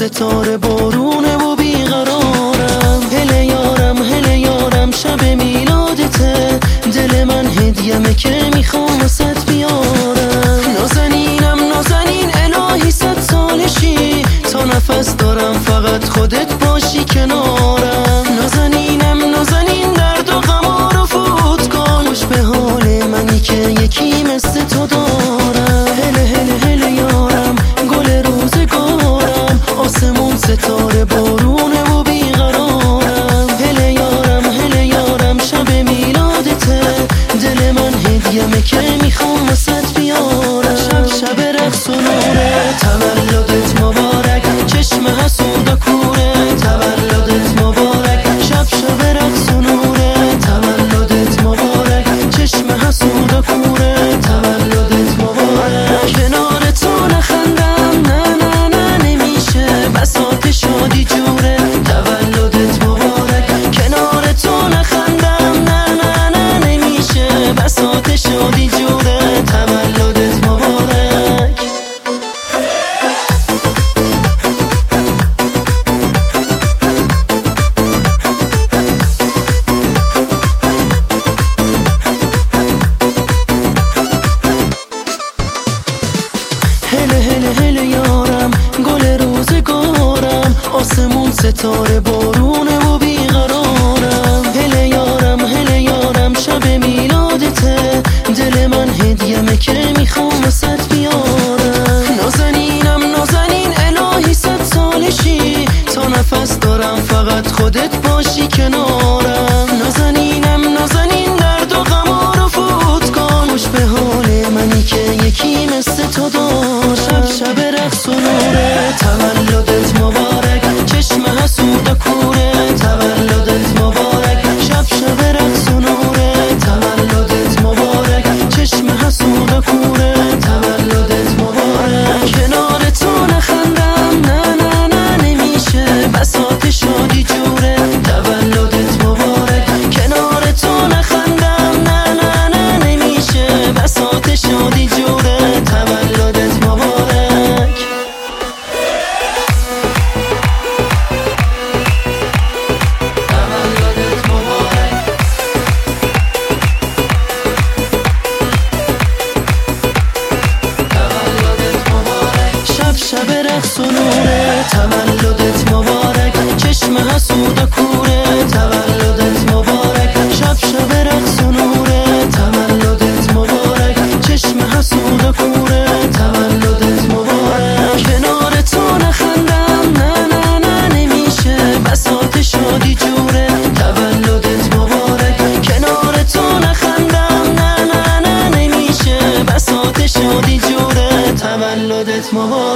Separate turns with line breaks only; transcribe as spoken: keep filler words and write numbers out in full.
ستاره بارونه و بیقرارم. هله یارم هله یارم شب میلادته، دل من هدیه‌مه که میخوام واسط بیارم. نازنینم نازنین الهی صد سالشی، تا نفس دارم فقط خودت باشی کنارم. نازنینم نازنین درد و غما رو فوت کن، خوش به حال منی که یکی مثل تو دارم. هله هله هله یارم گل روزگارم، آسمون ستاره بارونه و بیقرارم. هله یارم هله یارم شب میلادته، دل من هدیه‌مه که میخوام واسط بیارم. شب شب رقص و نوره، تولدت مبارک چشم حسود و کوره. تولدت مبارک شب شب رقص و نوره، تولدت مبارک چشم حسود و کوره. تولدت مبارک کنار تو نخندم نه نه نه نمیشه، بساط شادی جوره. تولدت مبارک کنار تو نخندم نه نه نه نمیشه، بساط شادی جوره. تولدت مبارک. هله هله هله یارم گل روزگارم، آسمون ستاره بارونه و بیقرارم. هله یارم هله یارم شب میلادته، دل من هدیه‌مه که میخوام واسط بیارم. نازنینم نازنین الهی صد سالشی، تا نفس دارم فقط خودت باشی کنارم. نازنینم نازنین درد و غما رو فوت کن، خوش به حال منی که یکی مثل تو دارم. شب شب رقص و نوره، تولدت مبارک چشم حسود و کوره. تولدت مبارک شب شب رقص و نوره، تولدت مبارک چشم حسود و کوره. تولدت مبارک کنار تو نخندم نه نه نه نمیشه، بساط شادی جوره. تولدت مبارک کنار تو نخندم نه نه نه نمیشه، بساط شادی جوره. تولدت مبارک. تولدت مبارک. تولدت مبارک شب شب رقص و نوره. تولدت مبارک چشم حسود و کوره. تولدت مبارک شب شب رقص و نوره. تولدت مبارک چشم حسود و کوره. تولدت مبارک کنار تو نخندم نه نه نه نمیشه، بساط شادی جوره. تولدت مبارک کنار تو نخندم نه نه نه نمیشه، بساط شادی جوره. تولدت مبارک.